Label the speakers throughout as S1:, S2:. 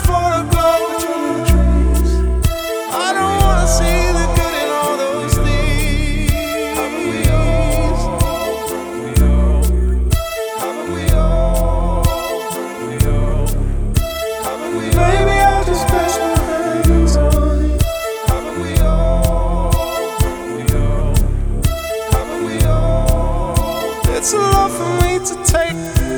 S1: for a glow between the trees. I don't wanna see the good in all those things. Haven't we all? Haven't we all? Haven't we all? Maybe I'll just place my hands on you. Haven't we all? Haven't we all? It's a lot for me to take.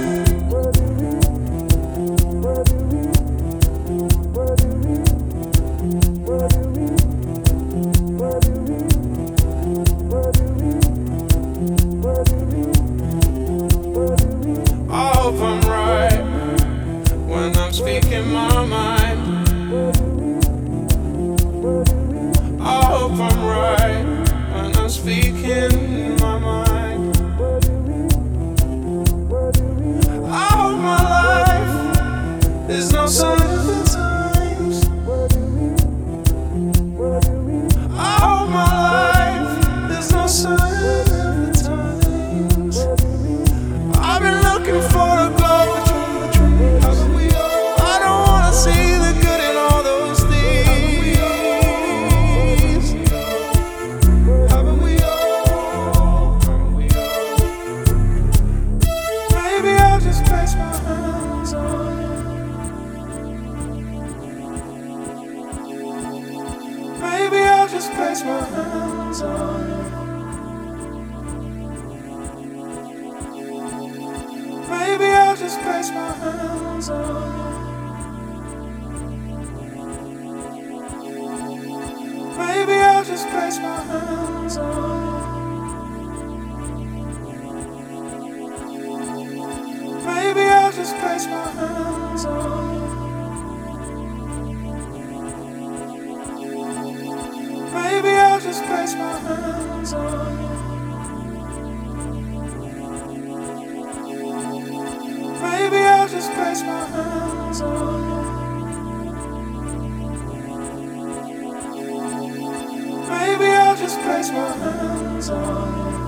S1: I hope I'm right when I'm speaking my mind. I hope I'm right when I'm speaking my mind. I hope my life is no sign of the times. I hope my life is no sign of the times. I've been looking for a glow between the trees. Haven't we all? I don't wanna see the good in all those things. Haven't we all? Maybe I'll just place my hands on you. Maybe I'll just place my hands on you. Maybe I'll just place my hands on you. Maybe I'll just place my hands on you. Maybe I'll just place my hands on you. Maybe I'll just place my hands on you. Maybe I'll just place my hands on you. Maybe I'll just place my hands on you.